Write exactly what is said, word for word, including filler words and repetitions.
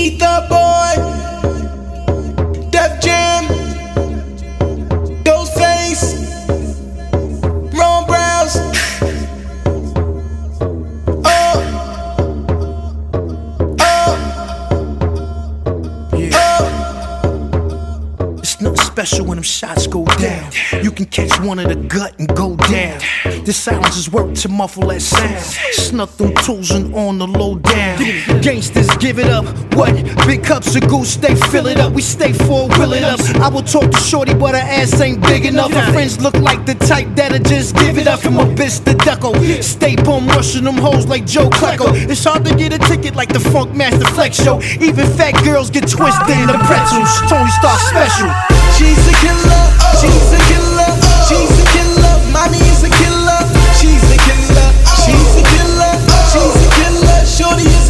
Ether Boy, Def Jam, Ghostface, Ron Browns. Oh, oh, yeah. Oh. It's nothing special when them shots go down. You can catch one in the gut and go down. This silence is work to muffle that sound. Snuck them tools and on the low down. Gangsters give it up. What? Big cups of goose, they fill it up. We stay four wheel it up. I will talk to shorty, but her ass ain't big enough. Her friends look like the type that'll just give it up. From a bitch to Ducko. Stay bum rushing them hoes like Joe Klecko. It's hard to get a ticket like the Funk Master Flex show. Even fat girls get twisted in the pretzels. Tony Stark special. She's a killer. She's a killer.